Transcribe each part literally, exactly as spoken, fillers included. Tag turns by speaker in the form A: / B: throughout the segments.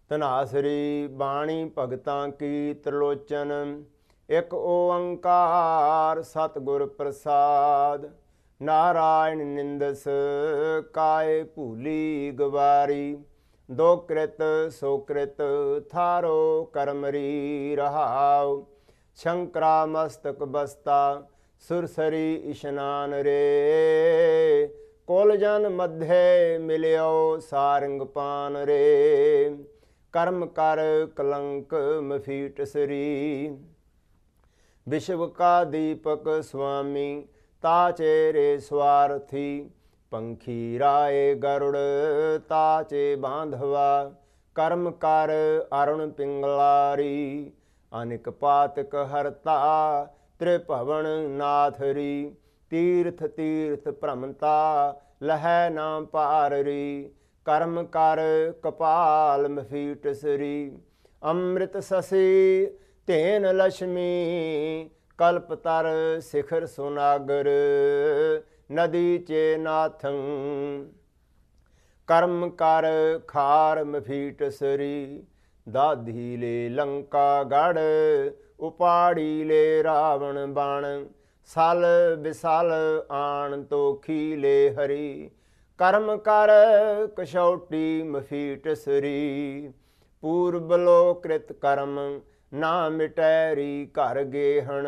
A: ਧਨਾਸਰੀ ਬਾਣੀ ਭਗਤਾਂ ਕੀ ਤ੍ਰਿਲੋਚਨ। ਇੱਕ ਓੰਕਾਰ ਸਤਿਗੁਰ ਪ੍ਰਸਾਦ। ਨਾਰਾਇਣ ਨਿੰਦਸ ਕਾਇ ਭੂਲੀ ਗਵਾਰੀ। ਦੋ ਕ੍ਰਿਤ ਸੋ ਕ੍ਰਿਤ ਥਾਰੋ ਕਰਮਰੀ ਰਹਾਉ। ਸ਼ੰਕਰਾ ਮਸਤਕ ਬਸਤਾ ਸੁਰਸਰੀ ਇਸ਼ਨਾਨ ਰੇ। ਕੁਲ ਜਨ ਮਧੇ ਮਿਲਿਓ ਸਾਰੰਗ ਪਾਨ ਰੇ। ਕਰਮ ਕਰ ਕਲੰਕ ਮਫੀਟ ਸਰੀ। ਵਿਸ਼ਵ ਕਾ ਦੀਪਕ ਸੁਆਮੀ ਤਾਚੇ ਰੇ ਸਵਾਰਥੀ। ਪੰਖੀ ਰਾਏ ਗਰੁੜ ਤਾਚੇ ਬਾਂਧਵਾ। ਕਰਮ ਕਰ ਅਰੁਣ ਪਿੰਗਲਾਰੀ। ਅਨਿਕ ਪਾਤਕ ਹਰਤਾ ਤ੍ਰਿਭਵਨ ਨਾਥਰੀ। ਤੀਰਥ ਤੀਰਥ ਭ੍ਰਮਤਾ ਲਹੈ ਨਾ ਪਾਰਰੀ। ਕਰਮ ਕਰ ਕਪਾਲ ਮਫੀਟ ਸਰੀ। ਅੰਮ੍ਰਿਤ ਸਸੀ ਧੇਨ ਲక్ష్ਮੀ। ਕਲਪਤਰ ਸਿਖਰ ਸੁਨਾਗਰ ਨਦੀ ਚੇ ਨਾਥੰ। ਕਰਮ ਕਰ ਖਾਰ ਮਫੀਟ ਸਰੀ। ਦਾਧੀ ਲੈ ਲੰਕਾ ਗੜ ਉਪਾੜੀ ਲੈ ਰਾਵਣ ਬਣ। ਸਲ ਬਿਸਲ ਆਣ ਤੋਖੀ ਲੈ ਹਰੀ। ਕਰਮ ਕਰ ਕਛੌਟੀ ਮਫੀਟ ਸਰੀ। ਪੂਰਬ ਲੋ ਕ੍ਰਿਤ ਕਰਮ ਨਾ ਮਿਟੈ ਰੀ ਘਰ ਗੇਹਣ।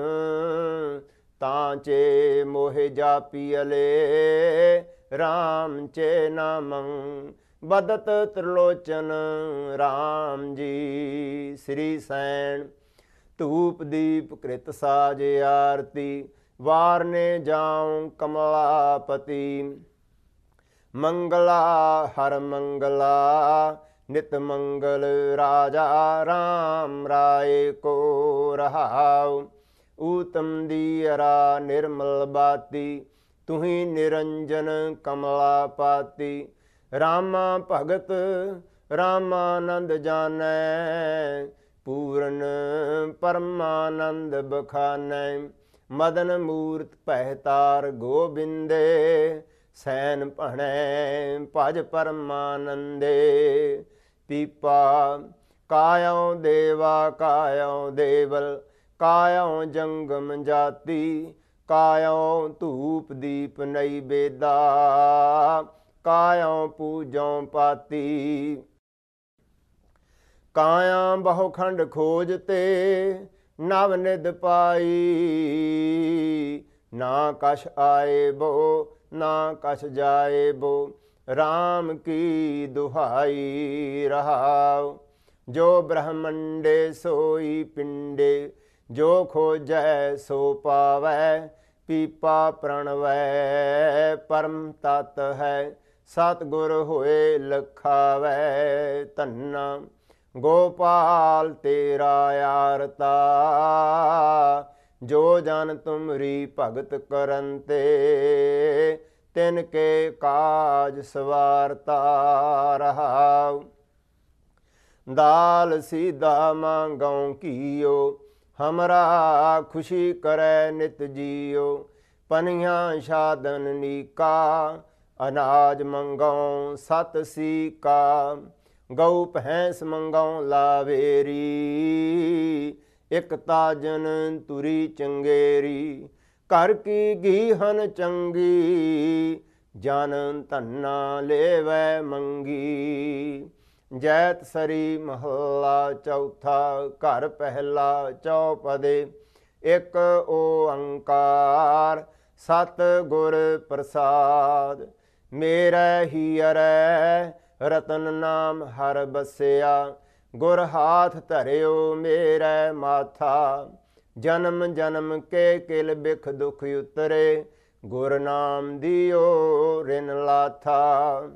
A: ਤਾਂ ਚੇ ਮੋਹਿ ਜਾਪੀਅਲੇ ਰਾਮ ਚੇ ਨਾਮੰ। ਬਦਤ ਤ੍ਰਿਲੋਚਨ ਰਾਮ ਜੀ ਸ੍ਰੀ ਸੈਣ। ਧੂਪ ਦੀਪ ਕ੍ਰਿਤ ਸਾਜ ਆਰਤੀ। ਵਾਰਨੇ ਜਾਉ ਕਮਲਾਪਤੀ। ਮੰਗਲਾ ਹਰ ਮੰਗਲਾ ਨਿਤ ਮੰਗਲ ਰਾਜਾ ਰਾਮ ਰਾਏ ਕੋ ਰਹਾਉ। ਊਤਮ ਦੀਅਰਾ ਨਿਰਮਲ ਬਾਤੀ। ਤੁਹੀ ਨਿਰੰਜਨ ਕਮਲਾ ਪਾਤੀ। ਰਾਮਾ ਭਗਤ ਰਾਮਾਨੰਦ ਜਾਣੈ। ਪੂਰਨ ਪਰਮਾਨੰਦ ਬਖਾਨੈ। ਮਦਨ ਮੂਰਤ ਪਹਿਤਾਰ ਗੋਬਿੰਦੇ। ਸੈਨ ਭਣੈ ਭਜ ਪਰਮਾਨੰਦੇ। ਪੀਪਾ ਕਾਇਉ ਦੇਵਾ ਕਾਇਉ ਦੇਵਲ। ਕਾਇਉ ਜੰਗਮ ਜਾਤੀ। ਕਾਇਉ ਧੂਪ ਦੀਪ ਨੈਵੇਦਾ। ਕਾਇਉ ਪੂਜਉ ਪਾਤੀ। ਕਾਇਆ ਬਹੁ ਖੰਡ ਖੋਜ ਤੇ ਨਵ ਨਿਧ ਪਾਈ। ਨਾ ਕਛ ਆਏ ਬੋ ਨਾ ਕਛ ਜਾਏ ਬੋ। ਰਾਮ ਕੀ ਦੁਹਾਈ ਰਹਾਉ। ਜੋ ਬ੍ਰਹਮੰਡੇ ਸੋਈ ਪਿੰਡੇ। ਜੋ ਖੋਜੈ ਸੋ ਪਾਵੈ। ਪੀਪਾ ਪ੍ਰਣਵੈ ਪਰਮ ਤਤ ਹੈ। ਸਤਿਗੁਰ ਹੋਏ ਲਖਾਵੈ। ਧੰਨਾ ਗੋਪਾਲ ਤੇਰਾ ਆਰਤਾ। ਜੋ ਜਨ ਤੁਮਰੀ ਭਗਤ ਕਰਨ ਤੇ। ਤਿਨ ਕੇ ਕਾਜ ਸਵਾਰਤਾ ਰਹਾਉ। ਦਾਲ ਸੀਧਾ ਮਾਂਗਉ ਕੀਓ। ਹਮਰਾ ਖੁਸ਼ੀ ਕਰੈ ਨਿਤ ਜੀਓ। ਪਨੀਆਂ ਸਾਧਨ ਨੀਕਾ। ਅਨਾਜ ਮੰਗਉ ਸਤ ਸੀਕਾ। ਗਊ ਭੈਂਸ ਮੰਗਉ ਲਾਵੇਰੀ। ਇਕ ਤਾਜਨ ਤੁਰੀ ਚੰਗੇਰੀ। ਘਰ ਕੀ ਗੀਹਨ ਚੰਗੀ। ਜਨ ਧੰਨਾ ਲੇਵੈ ਮੰਗੀ। ਜੈਤ ਸਰੀ ਮਹੱਲਾ ਚੌਥਾ। ਘਰ ਪਹਿਲਾ ਚੌਪਦੇ। ਇੱਕ ਓੰਕਾਰ ਸਤਿਗੁਰ ਪ੍ਰਸਾਦ। ਮੇਰੇ ਹੀਅਰੈ ਰਤਨ ਨਾਮ ਹਰ ਬਸਿਆ। ਗੁਰ ਹਾਥ ਧਰਿਓ ਮੇਰੇ ਮਾਥਾ। ਜਨਮ ਜਨਮ ਕੇ ਕਿਲ ਬਿਖ ਦੁਖ ਉਤਰੇ। ਗੁਰ ਨਾਮ ਦਿਓ ਰਿਨ ਲਾਥਾ।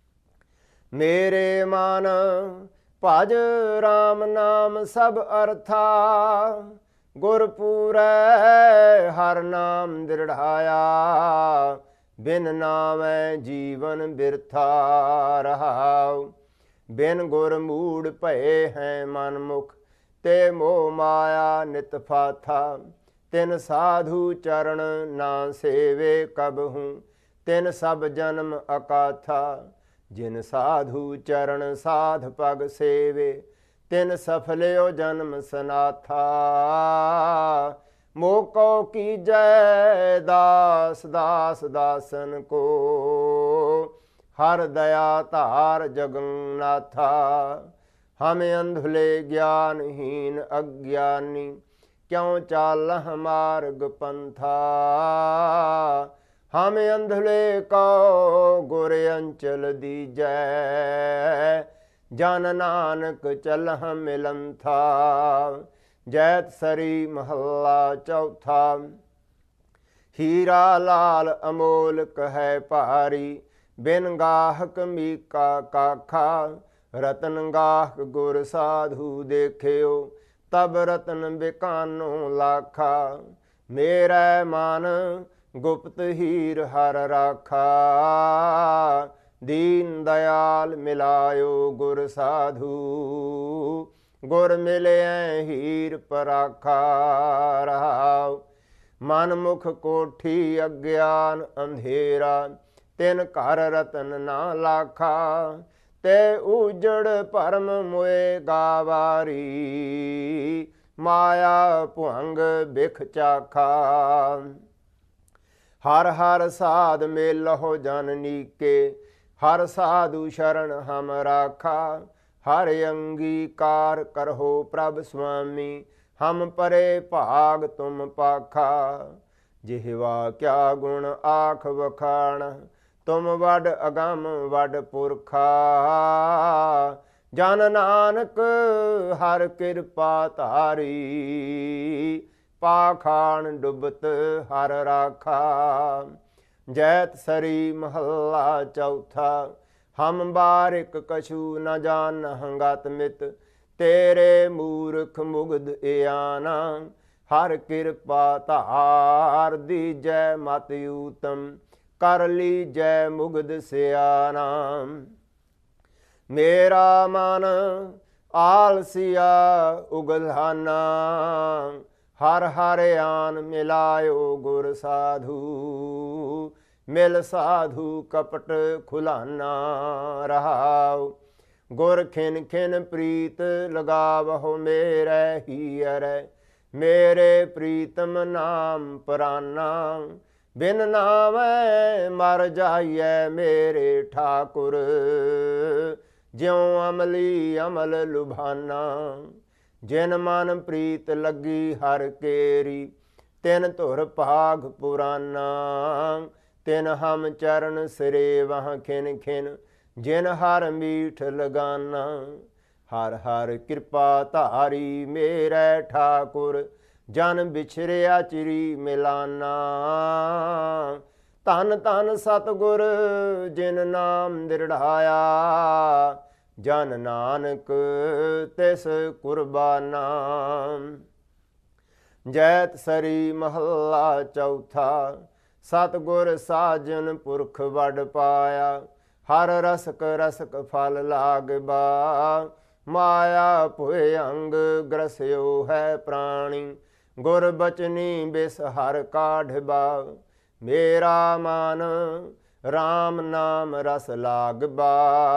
A: ਮੇਰੇ ਮਨ ਭਜ ਰਾਮ ਨਾਮ ਸਭ ਅਰਥਾ। ਗੁਰ ਪੂਰੈ ਹਰ ਨਾਮ ਦ੍ਰਿੜਾਇਆ। ਬਿਨ ਨਾਮੈ ਜੀਵਨ ਬਿਰਥਾ ਰਹਾਉ। ਬਿਨ ਗੁਰ ਮੂੜ ਭਏ ਹੈ ਮਨ ਮੁਖ। ਤੇ ਮੋਹ ਮਾਇਆ ਨਿਤ ਫਾਥਾ। ਤਿਨ ਸਾਧੂ ਚਰਨ ਨਾ ਸੇਵੇ ਕਬਹੂ। ਤਿਨ ਸਭ ਜਨਮ ਅਕਾਥਾ। ਜਿਨ ਸਾਧੂ ਚਰਨ ਸਾਧ ਪਗ ਸੇਵੇ ਤਿਨ ਸਫਲਿਓ ਜਨਮ ਸਨਾਥਾ ਮੋਕੋ ਕੀਜੈ ਦਾਸ ਦਾਸ ਦਾਸਨ ਕੋ ਹਰ ਦਇਆ ਧਾਰ ਜਗन्नाथा ਹਮ ਅੰਧੁਲੇ ਗਿਆਨਹੀਨ ਅਗਿਆਨੀ ਕਿਉ ਚਾਲਹ ਮਾਰਗ ਪੰਥਾ ਹਮ ਅੰਧਲੇ ਕੋ ਗੁਰ ਅੰਚਲ ਦੀਜੈ ਜਨ ਨਾਨਕ ਚਲਹ ਮਿਲੰਥਾ ਜੈਤ ਸਰੀ ਮਹੱਲਾ ਚੌਥਾ ਹੀਰਾ ਲਾਲ ਅਮੋਲਕ ਹੈ ਭਾਰੀ ਬਿਨ ਗਾਹਕ ਮੀਕਾ ਕਾਖਾ ਰਤਨ ਗਾਹਕ ਗੁਰ ਸਾਧੂ ਦੇਖਿਓ ਤਬ ਰਤਨ ਬਿਕਾਨੋ ਲਾਖਾ ਮੇਰੇ ਮਨ ਗੁਪਤ ਹੀਰ ਹਰ ਰਾਖਾ ਦੀਨ ਦਇਆਲ ਮਿਲਾਇਓ ਗੁਰ ਸਾਧੂ ਗੁਰ ਮਿਲਿਐ ਹੀਰ ਪਰਾਖਾ ਰਹਾਉ ਮਨ ਮੁਖ ਕੋਠੀ ਅਗਿਆਨ ਅੰਧੇਰਾ ਤਿਨ ਘਰ ਰਤਨ ਨਾ ਲਾਖਾ ਤੇ ਉਜੜ ਭਰਮ ਮੋਏ ਗਾਵਾਰੀ ਮਾਇਆ ਭੁੰਗ ਬਿਖ ਚਾਖਾ ਹਰ ਹਰ ਸਾਧ ਮੇਲਹੁ ਜਨ ਨੀਕੇ ਹਰ ਸਾਧੂ ਸ਼ਰਨ ਹਮ ਰਾਖਾ ਹਰ ਅੰਗੀਕਾਰ ਕਰਹੁ ਪ੍ਰਭ ਸੁਆਮੀ ਹਮ ਪਰੇ ਭਾਗ ਤੁਮ ਪਾਖਾ ਜਿਹਵਾ ਕਿਆ ਗੁਣ ਆਖ ਵਖਾਣ ਤੁਮ ਵਡ ਅਗੰਮ ਵਡ ਪੁਰਖਾ ਜਨ ਨਾਨਕ ਹਰ ਕਿਰਪਾ ਧਾਰੀ ਪਾਖਾਨ ਡੁਬਤ ਹਰ ਰਾਖਾ ਜੈਤ ਸਰੀ ਮਹੱਲਾ ਚੌਥਾ ਹਮ ਬਾਰਿਕ ਕਛੂ ਨ ਜਾਨ ਹੰਗਤ ਮਿਤ ਤੇਰੇ ਮੂਰਖ ਮੁਗਧ ਇਆਨਾ ਹਰ ਕਿਰਪਾ ਧਾਰ ਦੀਜੈ ਮਤ ਊਤਮ ਕਰ ਲੀਜੈ ਮੁਗਧ ਸਿਆਣਾ ਮੇਰਾ ਮਨ ਆਲਸੀਆ ਉਗਲਾਨਾ ਹਰ ਹਰ ਆਨ ਮਿਲਾਇਓ ਗੁਰ ਸਾਧੂ ਮਿਲ ਸਾਧੂ ਕਪਟ ਖੁਲਾਨਾ ਰਹਾਉ ਗੁਰ ਖਿਨ ਖਿਨ ਪ੍ਰੀਤ ਲਗਾਵਹੁ ਮੇਰੇ ਹੀਅਰੈ ਮੇਰੇ ਪ੍ਰੀਤਮ ਨਾਮ ਪ੍ਰਾਨਾ ਬਿਨ ਨਾਮੈ ਮਰ ਜਾਈਐ ਮੇਰੇ ਠਾਕੁਰ ਜਿਉ ਅਮਲੀ ਅਮਲ ਲੁਭਾਨਾ ਜਿਨ ਮਨ ਪ੍ਰੀਤ ਲੱਗੀ ਹਰ ਕੇਰੀ ਤਿਨ ਧੁਰ ਭਾਗ ਪੁਰਾਨਾ ਤਿਨ ਹਮ ਚਰਨ ਸਿਰੇ ਵਾਹ ਖਿਨ ਖਿਨ ਜਿਨ ਹਰ ਮੀਠ ਲਗਾਨਾ ਹਰ ਹਰ ਕਿਰਪਾ ਧਾਰੀ ਮੇਰੇ ਠਾਕੁਰ ਜਨ ਵਿਛਰਿਆ ਚਿਰੀ ਮਿਲਾਨਾ ਧਨ ਧਨ ਸਤਿਗੁਰ ਜਿਨ ਨਾਮ ਦਿਰੜਾਇਆ ਜਨ ਨਾਨਕ ਤਿਸ ਕੁਰਬਾਨਾ ਜੈਤ ਸਰੀ ਮਹੱਲਾ ਚੌਥਾ ਸਤਿਗੁਰ ਸਾਜਨ ਪੁਰਖ ਵਡ ਪਾਇਆ ਹਰ ਰਸਕ ਰਸਕ ਫਲ ਲਾਗਬਾ ਮਾਇਆ ਭੁਇ ਅੰਗ ਗ੍ਰਸਿਓ ਹੈ ਪ੍ਰਾਣੀ ਗੁਰ ਬਚਨੀ ਬਿਸ ਹਰ ਕਾਢਬਾ ਮੇਰਾ ਮਨ ਰਾਮ ਨਾਮ ਰਸ ਲਾਗਬਾ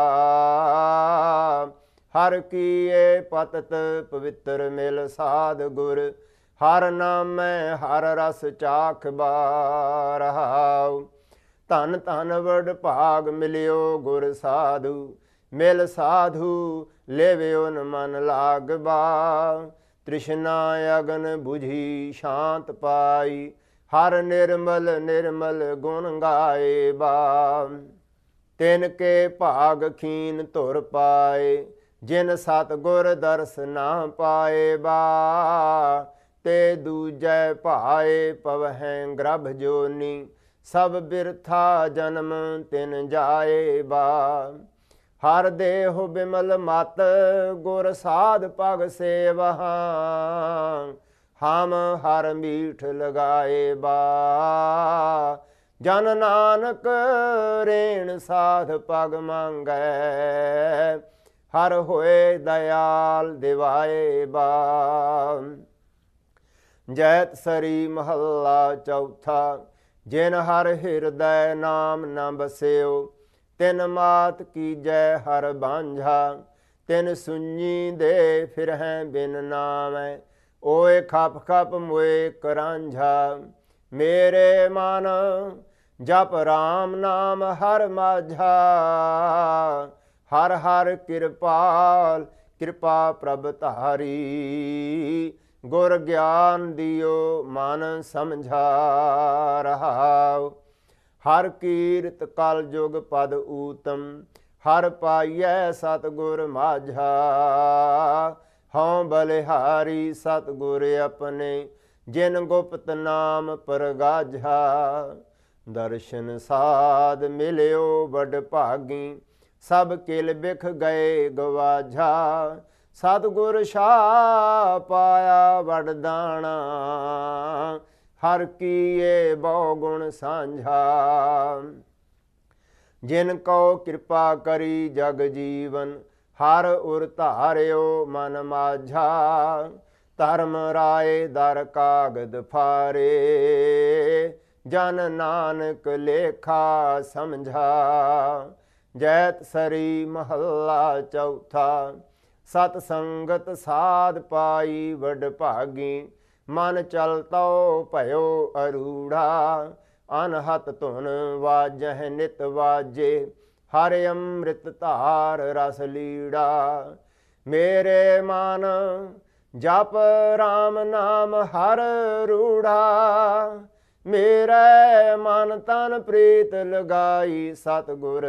A: ਹਰ ਕੀਏ ਪਤਤ ਪਵਿੱਤਰ ਮਿਲ ਸਾਧ ਗੁਰ ਹਰ ਨਾਮੈ ਹਰ ਰਸ ਚਾਖਬਾ ਰਹਾਉ ਧਨ ਧਨ ਵਡ ਭਾਗ ਮਿਲਿਓ ਗੁਰ ਸਾਧੂ ਮਿਲ ਸਾਧੂ ਲੇਵਿਓ ਨ ਮਨ ਲਾਗਬਾ ਤ੍ਰਿਸ਼ਨਾ ਅਗਨ ਬੁਝੀ ਸ਼ਾਂਤ ਪਾਈ ਹਰ ਨਿਰਮਲ ਨਿਰਮਲ ਗੁਣ ਗਾਏ ਬਾ ਤਿਨ ਕੇ ਭਾਗ ਖੀਨ ਧੁਰ ਪਾਏ ਜਿਨ ਸਤਿਗੁਰ ਦਰਸ ਨਾ ਪਾਏ ਬਾ ਤੇ ਦੂਜੈ ਭਾਏ ਪਵਹਿ ਗ੍ਰਭ ਜੋਨੀ ਸਭ ਬਿਰਥਾ ਜਨਮ ਤਿਨ ਜਾਏ ਬਾ ਹਰ ਦੇਹੁ ਬਿਮਲ ਮਤ ਗੁਰ ਸਾਧ ਪਗ ਸੇਵਹਾ ਹਮ ਹਰ ਮੀਠ ਲਗਾਏ ਬਾ ਜਨ ਨਾਨਕ ਰੇਣ ਸਾਧ ਪਗ ਮੰਗੈ ਹਰ ਹੋਏ ਦਇਆਲ ਦਿਵਾਏ ਬਾ ਜੈਤ ਸਰੀ ਮਹੱਲਾ ਚੌਥਾ ਜਿਨ ਹਰ ਹਿਰਦੈ ਨਾਮ ਨ ਬਸਿਓ ਤਿਨ ਮਾਤ ਕੀਜੈ ਹਰ ਬਾਂਝਾ, ਤਿਨ ਸੁਣੀ ਦੇ ਫਿਰਹਿ ਬਿਨ ਨਾਮੈ, ਓਏ ਖਪ ਖਪ ਮੋਏ ਕਰਾਂਝਾ। ਮੇਰੇ ਮਨ ਜਪ ਰਾਮ ਨਾਮ ਹਰ ਮਾਝਾ, ਹਰ ਹਰ ਕਿਰਪਾਲ ਕਿਰਪਾ ਪ੍ਰਭ ਧਾਰੀ। ਗੁਰ ਗਿਆਨ ਦਿਓ ਮਨ ਸਮਝਾ ਰਹਾਉ, ਹਰ ਕੀਰਤ ਕਲ ਜੁਗ ਪਦ ਊਤਮ, ਹਰ ਪਾਈਐ ਸਤਿਗੁਰ ਮਾਝਾ। ਹਉ ਬਲਿਹਾਰੀ ਸਤਿਗੁਰ ਆਪਣੇ, ਜਿਨ ਗੁਪਤ ਨਾਮ ਪ੍ਰਗਾਝਾ। ਦਰਸ਼ਨ ਸਾਧ ਮਿਲਿਓ ਵਡ ਭਾਗੀ, ਸਭ ਕਿਲ ਬਿਖ ਗਏ ਗਵਾਝਾ। ਸਤਿਗੁਰ ਸ਼ਾਹ ਪਾਇਆ ਵਡਦਾਣਾ, ਹਰ ਕੀਏ ਬਹੁ ਗੁਣ ਸਾਂਝਾ। ਜਿਨ ਕਉ ਕਿਰਪਾ ਕਰੀ ਜਗ ਜੀਵਨ, ਹਰ ਉਰ ਧਾਰਿਓ ਮਨ ਮਾਝਾ। ਧਰਮ ਰਾਏ ਦਰ ਕਾਗਦ ਫਾਰੇ, ਜਨ ਨਾਨਕ ਲੇਖਾ ਸਮਝਾ। ਜੈਤ ਸਰੀ ਮਹੱਲਾ ਚੌਥਾ। ਸਤ ਸੰਗਤ ਸਾਧ ਪਾਈ ਵਡ ਭਾਗੀ, ਮਨ ਚਲਤਉ ਭਇਓ ਅਰੂੜਾ। ਅਨਹਤ ਧੁਨ ਵਾਜਹਿ ਨਿਤ ਵਾਜੇ, ਹਰ ਅੰਮ੍ਰਿਤ ਧਾਰ ਰਸ ਲੀੜਾ। ਮੇਰੇ ਮਨ ਜਪ ਰਾਮ ਨਾਮ ਹਰ ਰੂੜਾ, ਮੇਰੇ ਮਨ ਤਨ ਪ੍ਰੀਤ ਲਗਾਈ ਸਤਿਗੁਰ।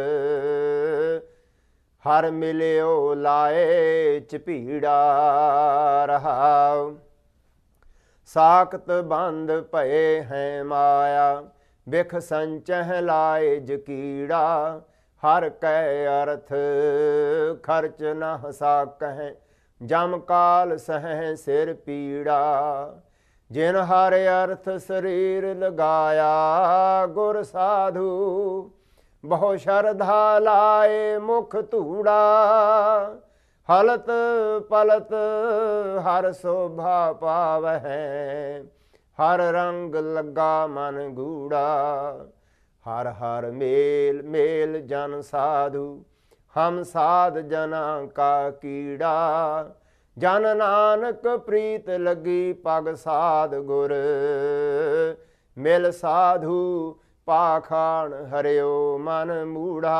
A: ਹਰ ਮਿਲਿਓ ਲਾਏ ਚਪੀੜਾ ਰਹਾਉ। ਸਾਖਤ ਬੰਦ ਭਏ ਹੈ ਮਾਇਆ, ਬਿਖ ਸੰਚਹਿ ਲਾਏ ਜਕੀੜਾ। ਹਰ ਕੈ ਅਰਥ ਖਰਚ ਨ ਸਾਕਹਿ, ਜਮ ਕਾਲ ਸਹਿ ਸਿਰ ਪੀੜਾ। ਜਿਨ ਹਰ ਅਰਥ ਸਰੀਰ ਲਗਾਇਆ, ਗੁਰ ਸਾਧੂ ਬਹੁ ਸ਼ਰਧਾ ਲਾਏ ਮੁਖ ਧੂੜਾ। ਹਲਤ ਪਲਤ ਹਰ ਸੋਭਾ ਪਾਵਹਿ, ਹਰ ਰੰਗ ਲੱਗਾ ਮਨ ਗੂੜਾ। ਹਰ ਹਰ ਮੇਲ ਮੇਲ ਜਨ ਸਾਧੂ, ਹਮ ਸਾਧ ਜਨਾਂ ਕਾ ਕੀੜਾ। ਜਨ ਨਾਨਕ ਪ੍ਰੀਤ ਲੱਗੀ ਪਗ ਸਾਧ ਗੁਰ, ਮਿਲ ਸਾਧੂ ਪਾਖਾਨ ਹਰਿਓ ਮਨ ਮੂੜਾ।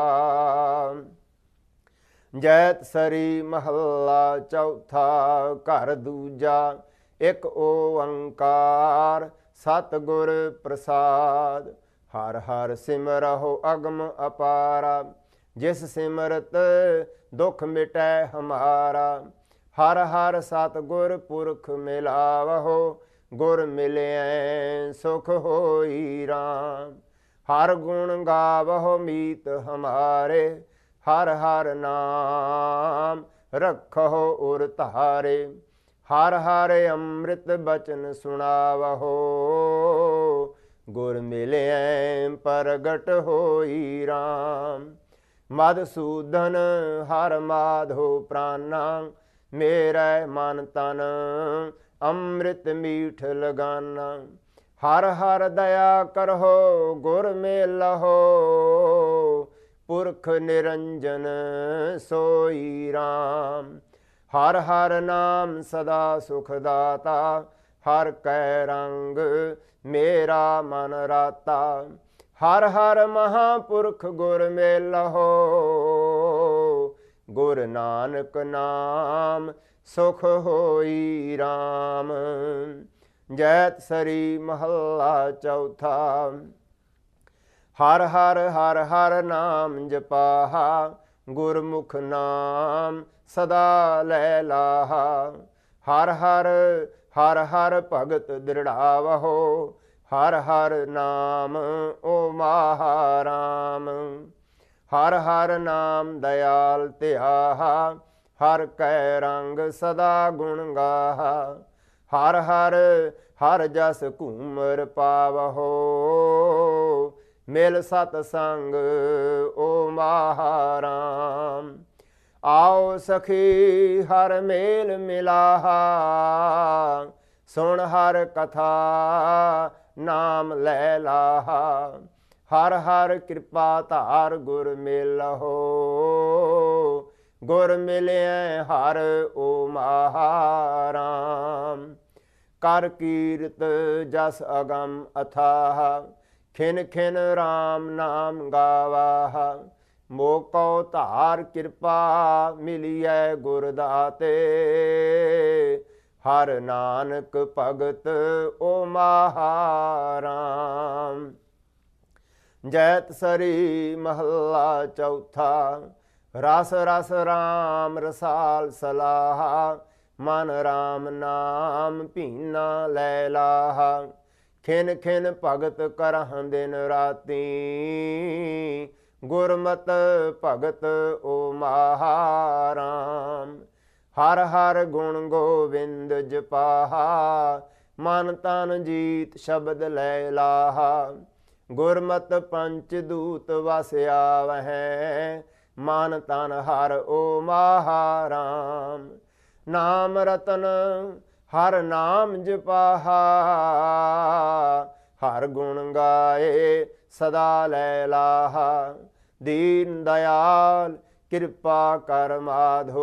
A: ਜੈਤ ਸਰੀ ਮਹੱਲਾ ਚੌਥਾ। ਘਰ ਦੂਜਾ। ਇਕ ਓੰਕਾਰ ਸਤਿਗੁਰ ਪ੍ਰਸਾਦ। ਹਰ ਹਰ ਸਿਮਰਹੁ ਅਗਮ ਅਪਾਰਾ, ਜਿਸ ਸਿਮਰਤ ਦੁਖ ਮਿਟੈ ਹਮਾਰਾ। ਹਰ ਹਰ ਸਤਿਗੁਰ ਪੁਰਖ ਮਿਲਾਵਹੁ, ਗੁਰ ਮਿਲਿਐ ਸੁਖ ਹੋਈ ਰਾਮ। ਹਰ ਗੁਣ ਗਾਵਹੁ ਮੀਤ ਹਮਾਰੇ, ਹਰ ਹਰ ਨਾਮ ਰਖਹੁ ਉਰ ਧਾਰੇ। ਹਰ ਹਰ ਅੰਮ੍ਰਿਤ ਬਚਨ ਸੁਣਾਵਹੁ, ਗੁਰ ਮਿਲਿਐ ਪ੍ਰਗਟ ਹੋਈ ਰਾਮ। ਮਧਸੂਦਨ ਹਰ ਮਾਧੋ ਪ੍ਰਾਨਾ, ਮੇਰੇ ਮਨ ਤਨ ਅੰਮ੍ਰਿਤ ਮੀਠ ਲਗਾਨਾ। ਹਰ ਹਰ ਦਇਆ ਕਰਹੁ ਗੁਰ ਮਿਲਹੁ, ਪੁਰਖ ਨਿਰੰਜਨ ਸੋਈ ਰਾਮ। ਹਰ ਹਰ ਨਾਮ ਸਦਾ ਸੁਖ ਦਾਤਾ, ਹਰ ਕੈ ਰੰਗ ਮੇਰਾ ਮਨ ਰਾਤਾ। ਹਰ ਹਰ ਮਹਾਂਪੁਰਖ ਗੁਰ ਮਿਲਹੁ, ਗੁਰ ਨਾਨਕ ਨਾਮ ਸੁਖ ਹੋਈ ਰਾਮ। ਜੈਤ ਸਰੀ ਮਹੱਲਾ ਚੌਥਾ। ਹਰ ਹਰ ਹਰ ਹਰ ਨਾਮ ਜਪਾਹਾ, ਗੁਰਮੁਖ ਨਾਮ ਸਦਾ ਲੈ ਲਾਹਾ। ਹਰ ਹਰ ਹਰ ਹਰ ਭਗਤ ਦ੍ਰਿੜਾਵਹੁ, ਹਰ ਹਰ ਨਾਮ ਓ ਮਹਾਰਾਮ। ਹਰ ਹਰ ਨਾਮ ਦਇਆਲ ਧਿਆਹਾ, ਹਰ ਕੈ ਰੰਗ ਸਦਾ ਗੁਣ ਗਾਹਾ। ਹਰ ਹਰ ਹਰ ਜਸ ਘੂਮਰ ਪਾਵਹੁ, ਮਿਲ ਸਤ ਸੰਗ ਓ ਮਹਾਰਾਮ। ਆਓ ਸਖੀ ਹਰ ਮੇਲ ਮਿਲਾਹਾ, ਸੁਣ ਹਰ ਕਥਾ ਨਾਮ ਲੈ ਲਾਹਾ। ਹਰ ਹਰ ਕਿਰਪਾ ਧਾਰ ਗੁਰ ਮਿਲਹੁ। ਗੁਰ ਮਿਲਿਐ ਹਰ ਓ ਮਹਾਰਾਮ। ਕਰ ਕੀਰਤ ਜਸ ਅਗਮ ਅਥਾਹ, ਖਿਨ ਖਿਨ ਰਾਮ ਨਾਮ ਗਾਵਾਹ। ਮੋਕਉ ਧਾਰ ਕਿਰਪਾ ਮਿਲੀਐ ਗੁਰ ਦਾਤੇ, ਹਰ ਨਾਨਕ ਭਗਤ ਓ ਮਹਾਰਾਮ। ਜੈਤ ਸਰੀ ਮਹੱਲਾ ਚੌਥਾ। ਰਸ ਰਸ ਰਾਮ ਰਸਾਲ ਸਲਾਹਾ, ਮਨ ਰਾਮ ਨਾਮ ਭੀਨਾ ਲੈ ਲਾਹਾ। ਖਿਨ ਖਿਨ ਭਗਤ ਕਰਹੁ ਦਿਨ ਰਾਤੀ, ਗੁਰਮਤਿ ਭਗਤ ਓ ਮਹਾਰਾਮ। ਹਰ ਹਰ ਗੁਣ ਗੋਬਿੰਦ ਜਪਾਹਾ, ਮਨ ਤਨ ਜੀਤ ਸ਼ਬਦ ਲੈ ਲਾਹਾ। ਗੁਰਮਤਿ ਪੰਚ ਦੂਤ ਵਸ ਆਵਹਿ, ਮਨ ਤਨ ਹਰ ਓ ਮਹਾਰਾਮ। ਨਾਮ ਰਤਨ ਹਰ ਨਾਮ ਜਪਾਹਾ, ਹਰ ਗੁਣ ਗਾਏ ਸਦਾ ਲੈ ਲਾਹਾ। ਦੀਨ ਦਇਆਲ ਕਿਰਪਾ ਕਰ ਮਾਧੋ,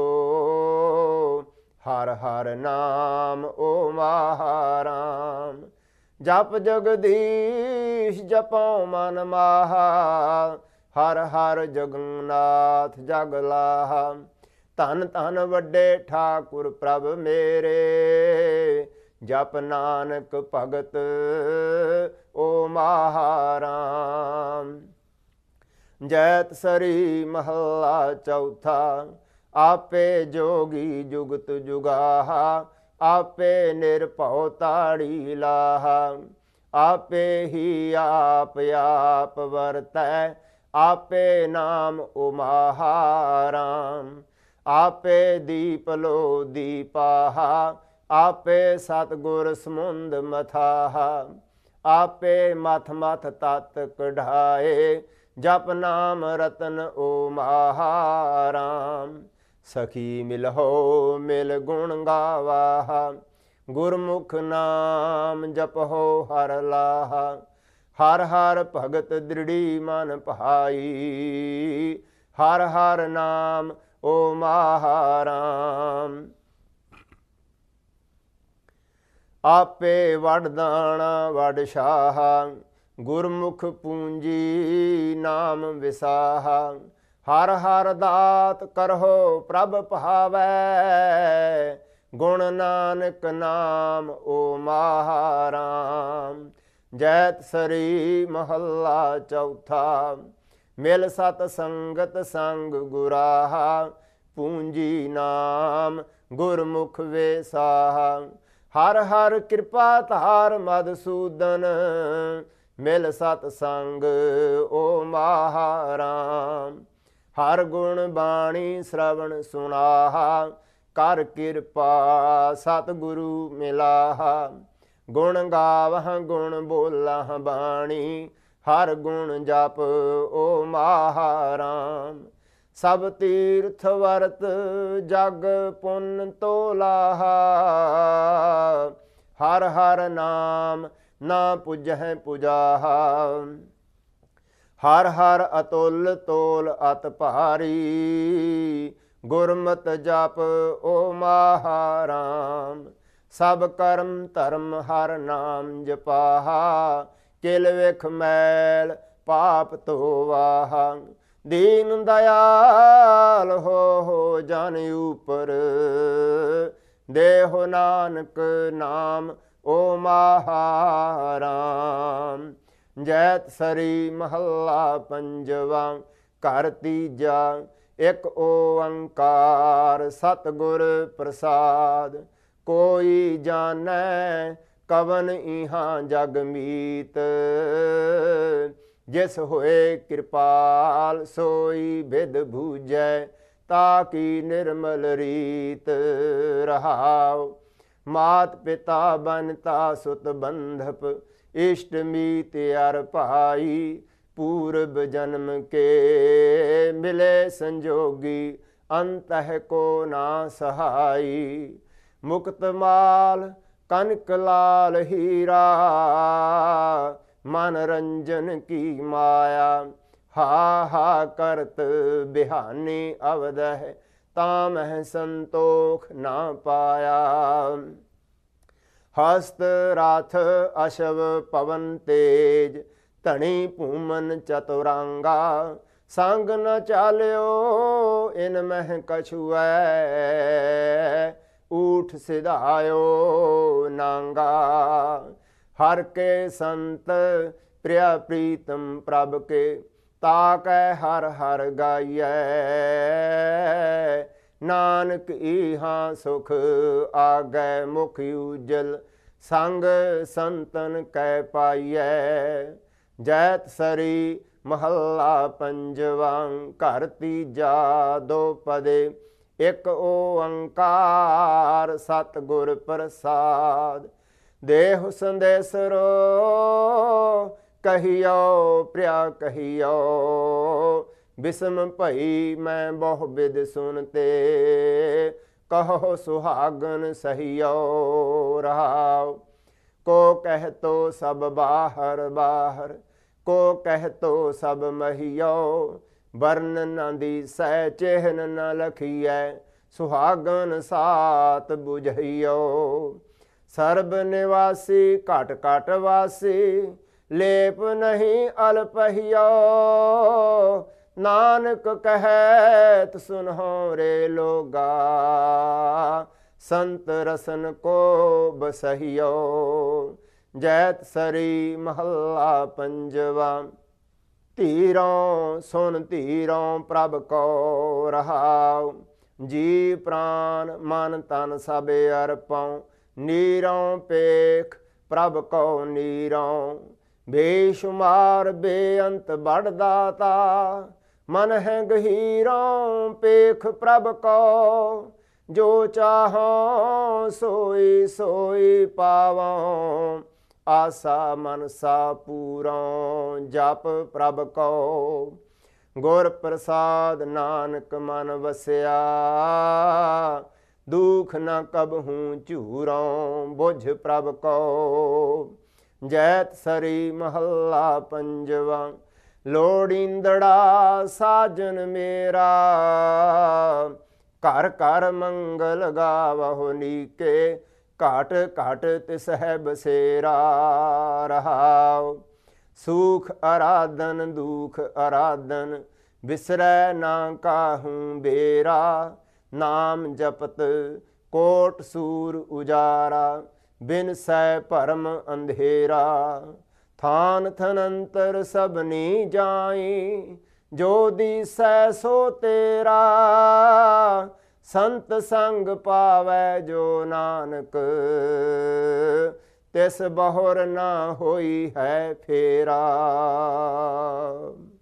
A: ਹਰ ਹਰ ਨਾਮ ਓ ਮਹਾਰਾਮ। ਜਪ ਜਗਦੀਸ਼ ਜਪਉ ਮਨ ਮਾਹਾ, ਹਰ ਹਰ ਜਗਨਨਾਥ ਜਗ ਲਾਹਾ। ਧਨ ਧਨ ਵੱਡੇ ਠਾਕੁਰ ਪ੍ਰਭ ਮੇਰੇ, ਜਪ ਨਾਨਕ ਭਗਤ ਓ ਮਹਾਰਾਮ। ਜੈਤ ਸਰੀ ਮਹੱਲਾ ਚੌਥਾ। ਆਪੇ ਜੋਗੀ ਜੁਗਤ ਜੁਗਾਹਾ, ਆਪੇ ਨਿਰਭਉ ਤਾੜੀ ਲਾਹਾ। ਆਪੇ ਹੀ ਆਪ ਆਪ ਵਰਤੈ, ਆਪੇ ਨਾਮ ਓ ਮਹਾਰਾਮ। ਆਪੇ ਦੀਪ ਲੋ ਦੀਪਾਹਾ, ਆਪੇ ਸਤਿਗੁਰ ਸਮੁੰਦ ਮਥਾਹਾ। ਆਪੇ ਮਥ ਮਥ ਤਤ ਕਢਾਏ, ਜਪ ਨਾਮ ਰਤਨ ਓ ਮਹਾਰਾਮ। ਸਖੀ ਮਿਲਹੁ ਮਿਲ ਗੁਣ ਗਾਵਾਹਾ, ਗੁਰਮੁਖ ਨਾਮ ਜਪਹੁ ਹਰ ਲਾਹਾ। ਹਰ ਹਰ ਭਗਤ ਦ੍ਰਿੜੀ ਮਨ ਭਾਈ, ਹਰ ਹਰ ਨਾਮ ਓ ਮਹਾਰਾਮ। ਆਪੇ ਵਡ ਦਾਣਾ ਵਡ ਸ਼ਾਹਾ, ਗੁਰਮੁਖ ਪੂੰਜੀ ਨਾਮ ਵਿਸਾਹਾ। ਹਰ ਹਰ ਦਾਤ ਕਰਹੁ ਪ੍ਰਭ ਭਾਵੈ, ਗੁਣ ਨਾਨਕ ਨਾਮ ਓ ਮਹਾਰਾਮ। ਜੈਤ ਸਰੀ ਮਹੱਲਾ ਚੌਥਾ। ਮਿਲ ਸਤ ਸੰਗਤ ਸੰਗ ਗੁਰਾਹਾ, ਪੂੰਜੀ ਨਾਮ ਗੁਰਮੁਖ ਵੇਸਾਹਾ। ਹਰ ਹਰ ਕਿਰਪਾ ਧਾਰ ਮਧਸੂਦਨ, ਮਿਲ ਸਤ ਸੰਗ ਓ ਮਹਾਰਾਮ। ਹਰ ਗੁਣ ਬਾਣੀ ਸ਼ਰਵਣ ਸੁਨਾਹਾ, ਕਰ ਕਿਰਪਾ ਸਤਿਗੁਰੂ ਮਿਲਾਹਾ। ਗੁਣ ਗਾਵਹ ਗੁਣ ਬੋਲਾਹ ਬਾਣੀ, ਹਰ ਗੁਣ ਜਪ ਓ ਮਹਾਰਾਮ। ਸਭ ਤੀਰਥ ਵਰਤ ਜਗ ਪੁੰਨ ਤੋਲਾਹਾ, ਹਰ ਹਰ ਨਾਮ ਨਾ ਪੁਜਹਿ ਪੁਜਾਹਾ। ਹਰ ਹਰ ਅਤੁਲ ਤੋਲ ਅਤ ਭਾਰੀ, ਗੁਰਮਤਿ ਜਪ ਓ ਮਹਾਰਾਮ। ਸਭ ਕਰਮ ਧਰਮ ਹਰ ਨਾਮ ਜਪਾਹਾ, ਕਿਲ ਵਿਖ ਮੈਲ ਪਾਪ ਧੋਵਾਹਾ। ਦੀਨ ਦਇਆਲ ਹੋ ਹੋ ਜਨ ਉਪਰ, ਦੇਹੁ ਨਾਨਕ ਨਾਮ ਓ ਮਹਾਰਾਮ। ਜੈਤ ਸਰੀ ਮਹੱਲਾ ਪੰਜਵਾ। ਘਰ ਤੀਜਾ। ਇਕ ਓੰਕਾਰ ਸਤਿਗੁਰ ਪ੍ਰਸਾਦ, ਕੋਈ ਜਾਣੈ ਕਵਨ ਇਹਾਂ ਜਗ ਮੀਤ। ਜਿਸ ਹੋਏ ਕਿਰਪਾਲ ਸੋਈ ਬਿਦ ਬੂਝੈ, ਤਾਕੀ ਨਿਰਮਲ ਰੀਤ ਰਹਾਉ। ਮਾਤ ਪਿਤਾ ਬਨਤਾ ਸੁਤ ਬੰਧਪ, ਇਸ਼ਟ ਮੀਤ ਅਰ ਭਾਈ। ਪੂਰਬ ਜਨਮ ਕੇ ਮਿਲੇ ਸੰਜੋਗੀ, ਅੰਤਹਿ ਕੋ ਨਾ ਸਹਾਈ। ਮੁਕਤ ਮਾਲ ਕਨਕ ਲਾਲ ਹੀਰਾ, ਮਨ ਰੰਜਨ ਕੀ ਮਾਇਆ। ਹਾ ਹਾ ਕਰਤ ਬਿਹਾਨੀ ਅਵਦਹਿ, ਤਾਂ ਮਹਿ ਸੰਤੋਖ ਨਾ ਪਾਇਆ। ਹਸਤ ਰਾਥ ਅਸ਼ਵ ਪਵਨ ਤੇਜ, ਧਣੀ ਭੂਮਨ ਚਤੁਰਾਂਗਾ। ਸੰਗ ਨ ਚਾਲਿਓ ਇਨ ਮਹਿ ਕਛੁਐ, ਊਠ ਸਿਧਾਇਓ ਨਾਂਗਾ। ਹਰ ਕੇ ਸੰਤ ਪ੍ਰਿਆ ਪ੍ਰੀਤਮ ਪ੍ਰਭ ਕੇ, ਤਾਕੈ ਹਰ ਹਰ ਗਾਈਐ। ਨਾਨਕ ਈਹਾ ਸੁਖ ਆਗੈ ਮੁਖ ਉਜਲ, ਸੰਗ ਸੰਤਨ ਕੈ ਪਾਈਐ। ਜੈਤ ਸਰੀ ਮਹੱਲਾ ਪੰਜਵਾਂ, ਘਰ ਤੀਜਾ ਦੋ ਪਦੇ। ਇਕ ਓੰਕਾਰ ਸਤਿਗੁਰ ਪ੍ਰਸਾਦ, ਦੇਹੁ ਸੰਦੇਸਰੋ ਕਹੀਓ ਪ੍ਰਿਆ ਕਹੀਓ। ਬਿਸਮ ਭਈ ਮੈਂ ਬਹੁ ਬਿਦ ਸੁਨਤੇ, ਕਹੋ ਸੁਹਾਗਨ ਸਹੀਓ ਰਹਾਉ। ਕੋ ਕਹਿਤੋ ਸਭ ਬਾਹਰ ਬਾਹਰ, ਕੋ ਕਹਿਤੋ ਸਭ ਮਹੀਓ। ਵਰਨ ਨ ਦੀਸੈ ਚਿਹਨ ਨ ਲਖੀਐ, ਸੁਹਾਗਨ ਸਾਤ ਬੁਝਈਓ। ਸਰਬ ਨਿਵਾਸੀ ਘਟ ਘਟ ਵਾਸੀ, ਲੇਪ ਨਹੀਂ ਅਲਪਹੀਓ। ਨਾਨਕ ਕਹਿਤ ਸੁਨਹੁ ਰੇ ਲੋਗਾ, ਸੰਤ ਰਸਨ ਕੋ ਬਸਹੀਓ। ਜੈਤ ਸਰੀ ਮਹੱਲਾ ਪੰਜਵਾ, ਧੀਰੋਂ ਸੁਨ ਧੀਰੋਂ ਪ੍ਰਭ ਕੋ ਰਹਾਉ। ਜੀ ਪ੍ਰਾਨ ਮਨ ਤਨ ਸਭ ਅਰਪਉ, ਨੀਰੋਂ ਪੇਖ ਪ੍ਰਭ ਕੋ ਨੀਰੋਂ। ਬੇਸ਼ੁਮਾਰ ਬੇਅੰਤ ਬੜ ਦਾਤਾ, ਮਨ ਹੈ ਗਹੀਰੋਂ ਪੇਖ ਪ੍ਰਭ ਕੋ। ਜੋ ਚਾਹੋ ਸੋਈ ਸੋਈ ਪਾਵਉ, ਆਸਾ ਮਨਸਾ ਪੂਰਉ ਜਪ ਪ੍ਰਭ ਕੋ। ਗੁਰ ਪ੍ਰਸਾਦ ਨਾਨਕ ਮਨ ਵਸਿਆ, ਦੁਖ ਨ ਕਬਹੂ ਝੂਰਉ ਬੁਝ ਪ੍ਰਭ ਕੋ। ਜੈਤ ਸਰੀ ਮਹੱਲਾ ਪੰਜਵਾ, ਲੋੜੀਂਦੜਾ ਸਾਜਨ ਮੇਰਾ। ਘਰ ਘਰ ਮੰਗਲ ਗਾਵਹੁ ਨੀਕੇ, ਘਾਟ ਘਾਟ ਤਿਸਹਿ ਬਸੇਰਾ ਰਹਾਉ। ਸੂਖ ਅਰਾਧਨ ਦੁਖ ਅਰਾਧਨ, ਬਿਸਰੈ ਨਾ ਕਾਹੂ ਬੇਰਾ। ਨਾਮ ਜਪਤ ਕੋਟ ਸੂਰ ਉਜਾਰਾ, ਬਿਨ ਸੈ ਭਰਮ ਅੰਧੇਰਾ। ਥਾਨ ਥਨੰਤਰ ਸਭਨੀ ਜਾਈ, ਜੋ ਦੀਸੈ ਸੋ ਤੇਰਾ। ਸੰਤ ਸੰਗ ਪਾਵੈ ਜੋ ਨਾਨਕ, ਤਿਸ ਬਹੁਰ ਨਾ ਹੋਈ ਹੈ ਫੇਰਾ।